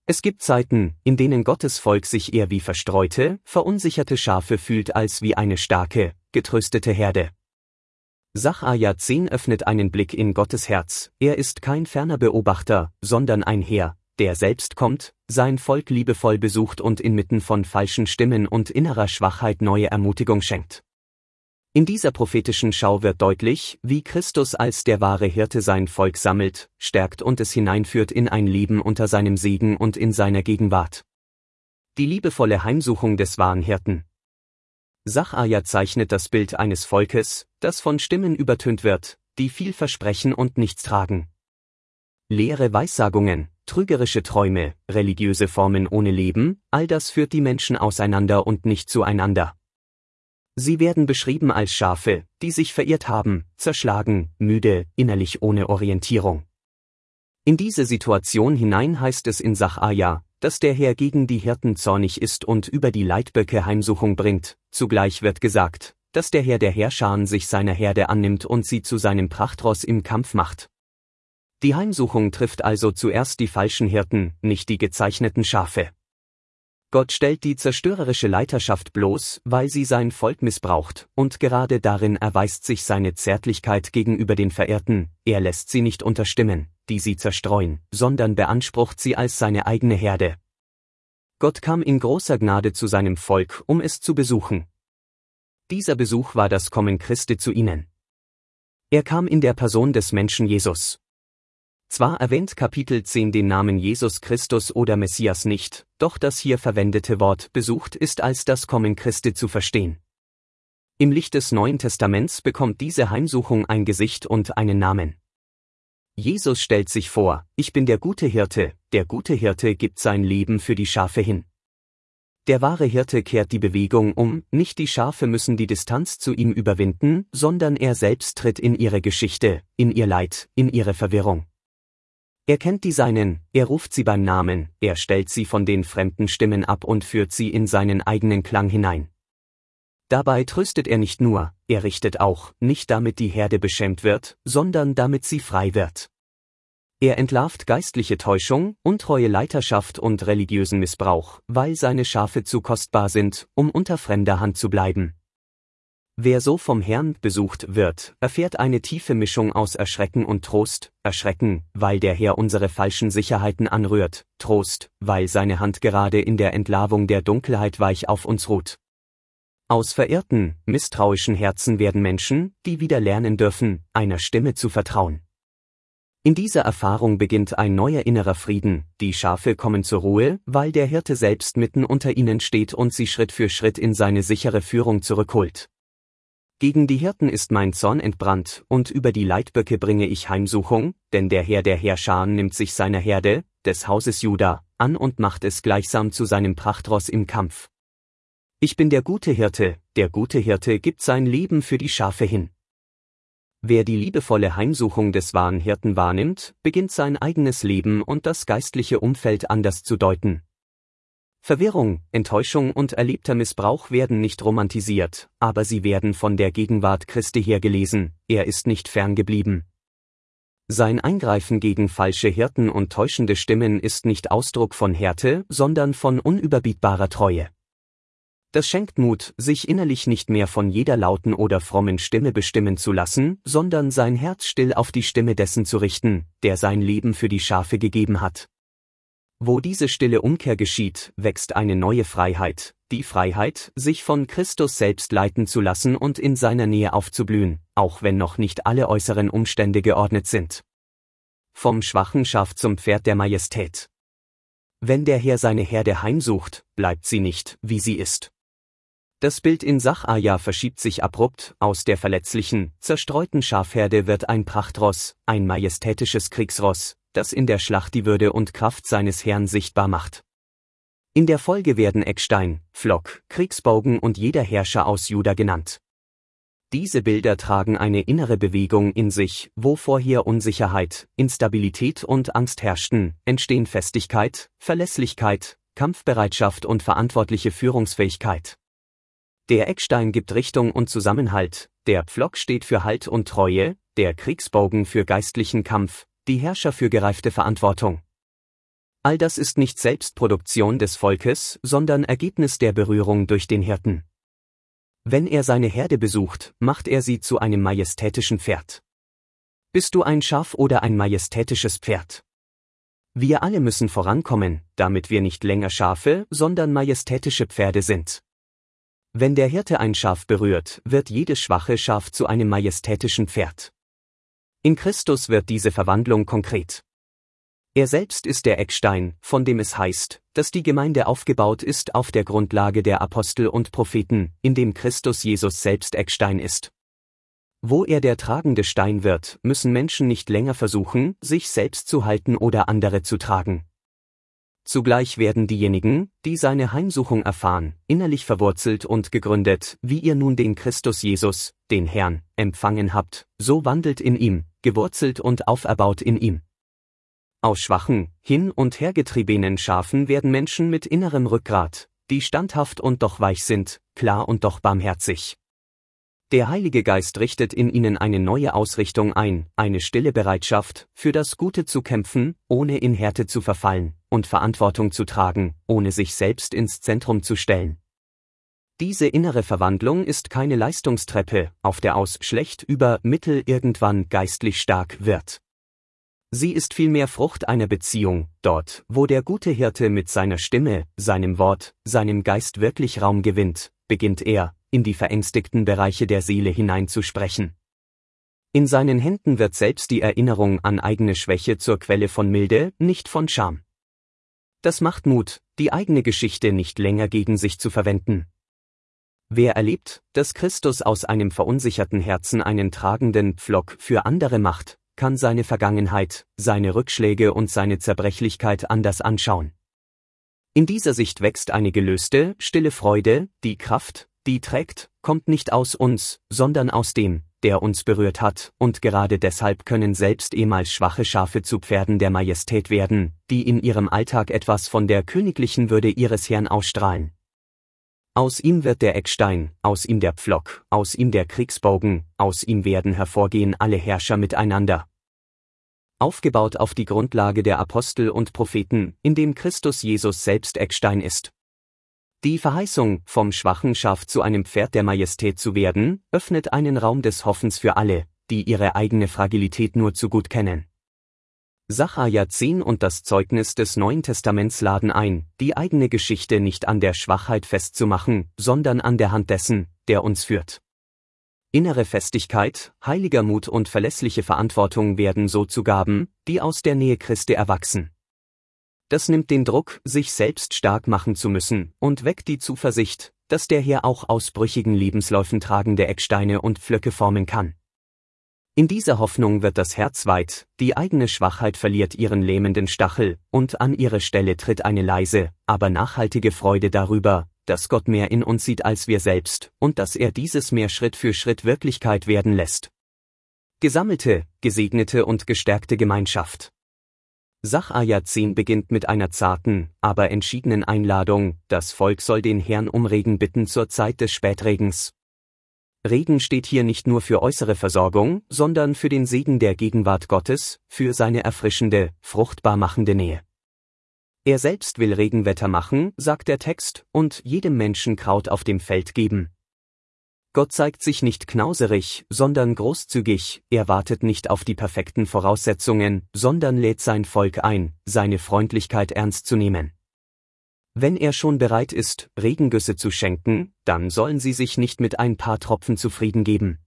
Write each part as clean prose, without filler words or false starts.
Es gibt Zeiten, in denen Gottes Volk sich eher wie verstreute, verunsicherte Schafe fühlt als wie eine starke, getröstete Herde. Sacharja 10 öffnet einen Blick in Gottes Herz. Er ist kein ferner Beobachter, sondern ein Herr, der selbst kommt, sein Volk liebevoll besucht und inmitten von falschen Stimmen und innerer Schwachheit neue Ermutigung schenkt. In dieser prophetischen Schau wird deutlich, wie Christus als der wahre Hirte sein Volk sammelt, stärkt und es hineinführt in ein Leben unter seinem Segen und in seiner Gegenwart. Die liebevolle Heimsuchung des wahren Hirten. Sacharja zeichnet das Bild eines Volkes, das von Stimmen übertönt wird, die viel versprechen und nichts tragen. Leere Weissagungen, trügerische Träume, religiöse Formen ohne Leben, all das führt die Menschen auseinander und nicht zueinander. Sie werden beschrieben als Schafe, die sich verirrt haben, zerschlagen, müde, innerlich ohne Orientierung. In diese Situation hinein heißt es in Sacharja, dass der Herr gegen die Hirten zornig ist und über die Leitböcke Heimsuchung bringt. Zugleich wird gesagt, dass der Herr der Heerscharen sich seiner Herde annimmt und sie zu seinem Prachtross im Kampf macht. Die Heimsuchung trifft also zuerst die falschen Hirten, nicht die gezeichneten Schafe. Gott stellt die zerstörerische Leiterschaft bloß, weil sie sein Volk missbraucht, und gerade darin erweist sich seine Zärtlichkeit gegenüber den Verirrten. Er lässt sie nicht unterstimmen, die sie zerstreuen, sondern beansprucht sie als seine eigene Herde. Gott kam in großer Gnade zu seinem Volk, um es zu besuchen. Dieser Besuch war das Kommen Christi zu ihnen. Er kam in der Person des Menschen Jesus. Zwar erwähnt Kapitel 10 den Namen Jesus Christus oder Messias nicht, doch das hier verwendete Wort besucht ist als das Kommen Christi zu verstehen. Im Licht des Neuen Testaments bekommt diese Heimsuchung ein Gesicht und einen Namen. Jesus stellt sich vor: Ich bin der gute Hirte gibt sein Leben für die Schafe hin. Der wahre Hirte kehrt die Bewegung um, nicht die Schafe müssen die Distanz zu ihm überwinden, sondern er selbst tritt in ihre Geschichte, in ihr Leid, in ihre Verwirrung. Er kennt die Seinen, er ruft sie beim Namen, er stellt sie von den fremden Stimmen ab und führt sie in seinen eigenen Klang hinein. Dabei tröstet er nicht nur, er richtet auch, nicht damit die Herde beschämt wird, sondern damit sie frei wird. Er entlarvt geistliche Täuschung, untreue Leiterschaft und religiösen Missbrauch, weil seine Schafe zu kostbar sind, um unter fremder Hand zu bleiben. Wer so vom Herrn besucht wird, erfährt eine tiefe Mischung aus Erschrecken und Trost. Erschrecken, weil der Herr unsere falschen Sicherheiten anrührt, Trost, weil seine Hand gerade in der Entlarvung der Dunkelheit weich auf uns ruht. Aus verirrten, misstrauischen Herzen werden Menschen, die wieder lernen dürfen, einer Stimme zu vertrauen. In dieser Erfahrung beginnt ein neuer innerer Frieden, die Schafe kommen zur Ruhe, weil der Hirte selbst mitten unter ihnen steht und sie Schritt für Schritt in seine sichere Führung zurückholt. Gegen die Hirten ist mein Zorn entbrannt, und über die Leitböcke bringe ich Heimsuchung, denn der Herr der Heerscharen nimmt sich seiner Herde, des Hauses Juda, an und macht es gleichsam zu seinem Prachtross im Kampf. Ich bin der gute Hirte gibt sein Leben für die Schafe hin. Wer die liebevolle Heimsuchung des wahren Hirten wahrnimmt, beginnt sein eigenes Leben und das geistliche Umfeld anders zu deuten. Verwirrung, Enttäuschung und erlebter Missbrauch werden nicht romantisiert, aber sie werden von der Gegenwart Christi her gelesen, er ist nicht ferngeblieben. Sein Eingreifen gegen falsche Hirten und täuschende Stimmen ist nicht Ausdruck von Härte, sondern von unüberbietbarer Treue. Das schenkt Mut, sich innerlich nicht mehr von jeder lauten oder frommen Stimme bestimmen zu lassen, sondern sein Herz still auf die Stimme dessen zu richten, der sein Leben für die Schafe gegeben hat. Wo diese stille Umkehr geschieht, wächst eine neue Freiheit, die Freiheit, sich von Christus selbst leiten zu lassen und in seiner Nähe aufzublühen, auch wenn noch nicht alle äußeren Umstände geordnet sind. Vom schwachen Schaf zum Pferd der Majestät. Wenn der Herr seine Herde heimsucht, bleibt sie nicht, wie sie ist. Das Bild in Sacharja verschiebt sich abrupt, aus der verletzlichen, zerstreuten Schafherde wird ein Prachtross, ein majestätisches Kriegsross, das in der Schlacht die Würde und Kraft seines Herrn sichtbar macht. In der Folge werden Eckstein, Pflock, Kriegsbogen und jeder Herrscher aus Juda genannt. Diese Bilder tragen eine innere Bewegung in sich, wo vorher Unsicherheit, Instabilität und Angst herrschten, entstehen Festigkeit, Verlässlichkeit, Kampfbereitschaft und verantwortliche Führungsfähigkeit. Der Eckstein gibt Richtung und Zusammenhalt, der Pflock steht für Halt und Treue, der Kriegsbogen für geistlichen Kampf, die Herrscher für gereifte Verantwortung. All das ist nicht Selbstproduktion des Volkes, sondern Ergebnis der Berührung durch den Hirten. Wenn er seine Herde besucht, macht er sie zu einem majestätischen Pferd. Bist du ein Schaf oder ein majestätisches Pferd? Wir alle müssen vorankommen, damit wir nicht länger Schafe, sondern majestätische Pferde sind. Wenn der Hirte ein Schaf berührt, wird jedes schwache Schaf zu einem majestätischen Pferd. In Christus wird diese Verwandlung konkret. Er selbst ist der Eckstein, von dem es heißt, dass die Gemeinde aufgebaut ist auf der Grundlage der Apostel und Propheten, in dem Christus Jesus selbst Eckstein ist. Wo er der tragende Stein wird, müssen Menschen nicht länger versuchen, sich selbst zu halten oder andere zu tragen. Zugleich werden diejenigen, die seine Heimsuchung erfahren, innerlich verwurzelt und gegründet, wie ihr nun den Christus Jesus, den Herrn, empfangen habt, so wandelt in ihm, gewurzelt und auferbaut in ihm. Aus schwachen, hin- und hergetriebenen Schafen werden Menschen mit innerem Rückgrat, die standhaft und doch weich sind, klar und doch barmherzig. Der Heilige Geist richtet in ihnen eine neue Ausrichtung ein, eine stille Bereitschaft, für das Gute zu kämpfen, ohne in Härte zu verfallen, und Verantwortung zu tragen, ohne sich selbst ins Zentrum zu stellen. Diese innere Verwandlung ist keine Leistungstreppe, auf der aus schlecht über mittel irgendwann geistlich stark wird. Sie ist vielmehr Frucht einer Beziehung, dort, wo der gute Hirte mit seiner Stimme, seinem Wort, seinem Geist wirklich Raum gewinnt, beginnt er, in die verängstigten Bereiche der Seele hineinzusprechen. In seinen Händen wird selbst die Erinnerung an eigene Schwäche zur Quelle von Milde, nicht von Scham. Das macht Mut, die eigene Geschichte nicht länger gegen sich zu verwenden. Wer erlebt, dass Christus aus einem verunsicherten Herzen einen tragenden Pflock für andere macht, kann seine Vergangenheit, seine Rückschläge und seine Zerbrechlichkeit anders anschauen. In dieser Sicht wächst eine gelöste, stille Freude, die Kraft, die trägt, kommt nicht aus uns, sondern aus dem, der uns berührt hat, und gerade deshalb können selbst ehemals schwache Schafe zu Pferden der Majestät werden, die in ihrem Alltag etwas von der königlichen Würde ihres Herrn ausstrahlen. Aus ihm wird der Eckstein, aus ihm der Pflock, aus ihm der Kriegsbogen, aus ihm werden hervorgehen alle Herrscher miteinander. Aufgebaut auf die Grundlage der Apostel und Propheten, in dem Christus Jesus selbst Eckstein ist. Die Verheißung, vom schwachen Schaf zu einem Pferd der Majestät zu werden, öffnet einen Raum des Hoffens für alle, die ihre eigene Fragilität nur zu gut kennen. Sacharja 10 und das Zeugnis des Neuen Testaments laden ein, die eigene Geschichte nicht an der Schwachheit festzumachen, sondern an der Hand dessen, der uns führt. Innere Festigkeit, heiliger Mut und verlässliche Verantwortung werden so zu Gaben, die aus der Nähe Christi erwachsen. Das nimmt den Druck, sich selbst stark machen zu müssen, und weckt die Zuversicht, dass der Herr auch aus brüchigen Lebensläufen tragende Ecksteine und Pflöcke formen kann. In dieser Hoffnung wird das Herz weit, die eigene Schwachheit verliert ihren lähmenden Stachel, und an ihre Stelle tritt eine leise, aber nachhaltige Freude darüber, dass Gott mehr in uns sieht als wir selbst, und dass er dieses mehr Schritt für Schritt Wirklichkeit werden lässt. Gesammelte, gesegnete und gestärkte Gemeinschaft. Sacharja 10 beginnt mit einer zarten, aber entschiedenen Einladung, das Volk soll den Herrn um Regen bitten zur Zeit des Spätregens. Regen steht hier nicht nur für äußere Versorgung, sondern für den Segen der Gegenwart Gottes, für seine erfrischende, fruchtbar machende Nähe. Er selbst will Regenwetter machen, sagt der Text, und jedem Menschen Kraut auf dem Feld geben. Gott zeigt sich nicht knauserig, sondern großzügig, er wartet nicht auf die perfekten Voraussetzungen, sondern lädt sein Volk ein, seine Freundlichkeit ernst zu nehmen. Wenn er schon bereit ist, Regengüsse zu schenken, dann sollen sie sich nicht mit ein paar Tropfen zufrieden geben.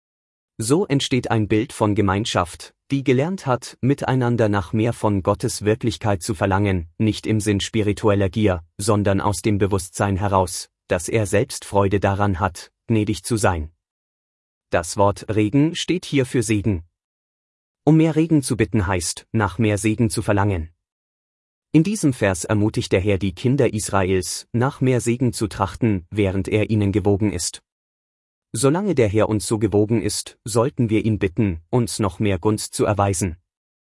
So entsteht ein Bild von Gemeinschaft, die gelernt hat, miteinander nach mehr von Gottes Wirklichkeit zu verlangen, nicht im Sinn spiritueller Gier, sondern aus dem Bewusstsein heraus, dass er selbst Freude daran hat, gnädig zu sein. Das Wort Regen steht hier für Segen. Um mehr Regen zu bitten heißt, nach mehr Segen zu verlangen. In diesem Vers ermutigt der Herr die Kinder Israels, nach mehr Segen zu trachten, während er ihnen gewogen ist. Solange der Herr uns so gewogen ist, sollten wir ihn bitten, uns noch mehr Gunst zu erweisen.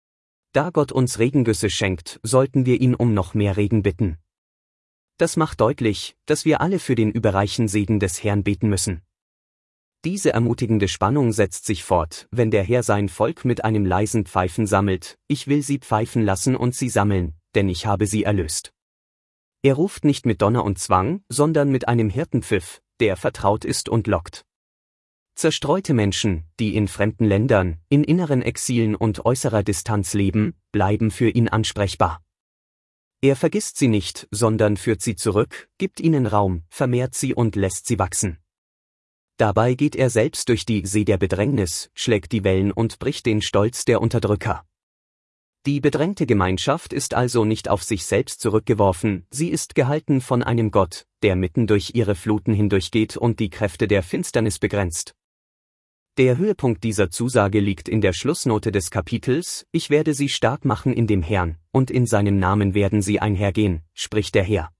Da Gott uns Regengüsse schenkt, sollten wir ihn um noch mehr Regen bitten. Das macht deutlich, dass wir alle für den überreichen Segen des Herrn beten müssen. Diese ermutigende Spannung setzt sich fort, wenn der Herr sein Volk mit einem leisen Pfeifen sammelt, ich will sie pfeifen lassen und sie sammeln, denn ich habe sie erlöst. Er ruft nicht mit Donner und Zwang, sondern mit einem Hirtenpfiff, der vertraut ist und lockt. Zerstreute Menschen, die in fremden Ländern, in inneren Exilen und äußerer Distanz leben, bleiben für ihn ansprechbar. Er vergisst sie nicht, sondern führt sie zurück, gibt ihnen Raum, vermehrt sie und lässt sie wachsen. Dabei geht er selbst durch die See der Bedrängnis, schlägt die Wellen und bricht den Stolz der Unterdrücker. Die bedrängte Gemeinschaft ist also nicht auf sich selbst zurückgeworfen, sie ist gehalten von einem Gott, der mitten durch ihre Fluten hindurchgeht und die Kräfte der Finsternis begrenzt. Der Höhepunkt dieser Zusage liegt in der Schlussnote des Kapitels: Ich werde sie stark machen in dem Herrn, und in seinem Namen werden sie einhergehen, spricht der Herr.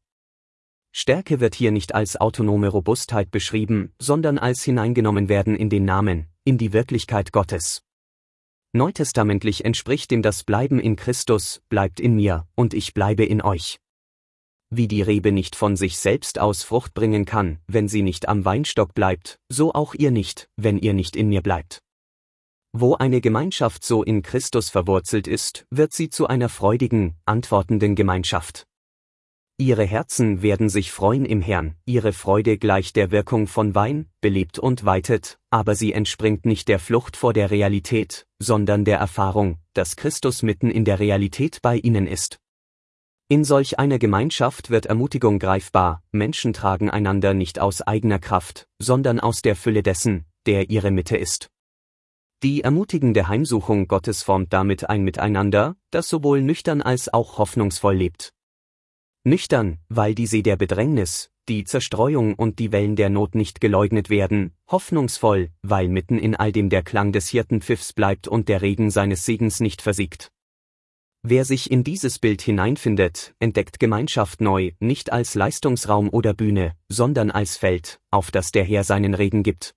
Stärke wird hier nicht als autonome Robustheit beschrieben, sondern als hineingenommen werden in den Namen, in die Wirklichkeit Gottes. Neutestamentlich entspricht dem das Bleiben in Christus: Bleibt in mir, und ich bleibe in euch. Wie die Rebe nicht von sich selbst aus Frucht bringen kann, wenn sie nicht am Weinstock bleibt, so auch ihr nicht, wenn ihr nicht in mir bleibt. Wo eine Gemeinschaft so in Christus verwurzelt ist, wird sie zu einer freudigen, antwortenden Gemeinschaft. Ihre Herzen werden sich freuen im Herrn, ihre Freude gleicht der Wirkung von Wein, belebt und weitet, aber sie entspringt nicht der Flucht vor der Realität, sondern der Erfahrung, dass Christus mitten in der Realität bei ihnen ist. In solch einer Gemeinschaft wird Ermutigung greifbar, Menschen tragen einander nicht aus eigener Kraft, sondern aus der Fülle dessen, der ihre Mitte ist. Die ermutigende Heimsuchung Gottes formt damit ein Miteinander, das sowohl nüchtern als auch hoffnungsvoll lebt. Nüchtern, weil die See der Bedrängnis, die Zerstreuung und die Wellen der Not nicht geleugnet werden, hoffnungsvoll, weil mitten in all dem der Klang des Hirtenpfiffs bleibt und der Regen seines Segens nicht versiegt. Wer sich in dieses Bild hineinfindet, entdeckt Gemeinschaft neu, nicht als Leistungsraum oder Bühne, sondern als Feld, auf das der Herr seinen Regen gibt.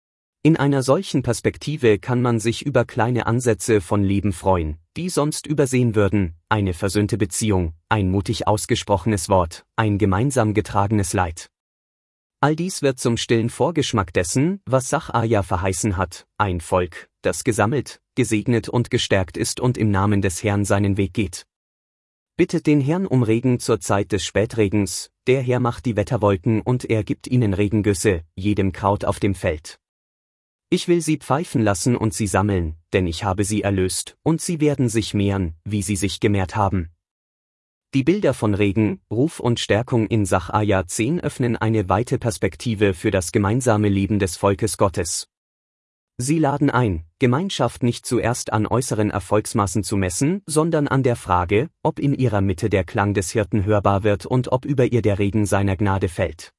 In einer solchen Perspektive kann man sich über kleine Ansätze von Leben freuen, die sonst übersehen würden: eine versöhnte Beziehung, ein mutig ausgesprochenes Wort, ein gemeinsam getragenes Leid. All dies wird zum stillen Vorgeschmack dessen, was Sacharja verheißen hat: ein Volk, das gesammelt, gesegnet und gestärkt ist und im Namen des Herrn seinen Weg geht. Bittet den Herrn um Regen zur Zeit des Spätregens, der Herr macht die Wetterwolken und er gibt ihnen Regengüsse, jedem Kraut auf dem Feld. Ich will sie pfeifen lassen und sie sammeln, denn ich habe sie erlöst, und sie werden sich mehren, wie sie sich gemehrt haben. Die Bilder von Regen, Ruf und Stärkung in Sacharja 10 öffnen eine weite Perspektive für das gemeinsame Leben des Volkes Gottes. Sie laden ein, Gemeinschaft nicht zuerst an äußeren Erfolgsmaßen zu messen, sondern an der Frage, ob in ihrer Mitte der Klang des Hirten hörbar wird und ob über ihr der Regen seiner Gnade fällt.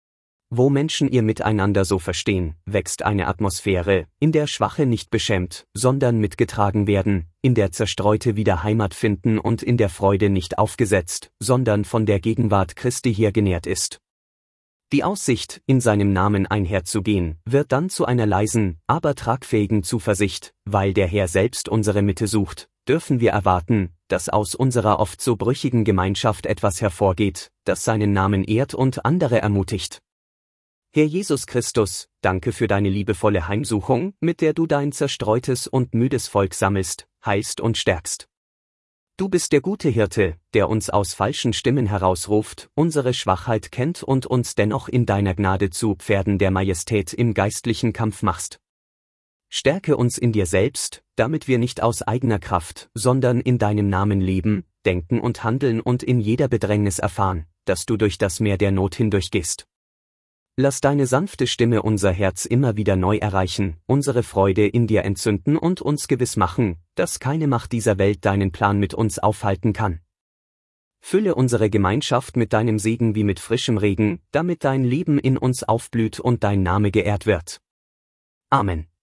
Wo Menschen ihr Miteinander so verstehen, wächst eine Atmosphäre, in der Schwache nicht beschämt, sondern mitgetragen werden, in der Zerstreute wieder Heimat finden und in der Freude nicht aufgesetzt, sondern von der Gegenwart Christi her genährt ist. Die Aussicht, in seinem Namen einherzugehen, wird dann zu einer leisen, aber tragfähigen Zuversicht: Weil der Herr selbst unsere Mitte sucht, dürfen wir erwarten, dass aus unserer oft so brüchigen Gemeinschaft etwas hervorgeht, das seinen Namen ehrt und andere ermutigt. Herr Jesus Christus, danke für deine liebevolle Heimsuchung, mit der du dein zerstreutes und müdes Volk sammelst, heilst und stärkst. Du bist der gute Hirte, der uns aus falschen Stimmen herausruft, unsere Schwachheit kennt und uns dennoch in deiner Gnade zu Pferden der Majestät im geistlichen Kampf machst. Stärke uns in dir selbst, damit wir nicht aus eigener Kraft, sondern in deinem Namen leben, denken und handeln und in jeder Bedrängnis erfahren, dass du durch das Meer der Not hindurchgehst. Lass deine sanfte Stimme unser Herz immer wieder neu erreichen, unsere Freude in dir entzünden und uns gewiss machen, dass keine Macht dieser Welt deinen Plan mit uns aufhalten kann. Fülle unsere Gemeinschaft mit deinem Segen wie mit frischem Regen, damit dein Leben in uns aufblüht und dein Name geehrt wird. Amen.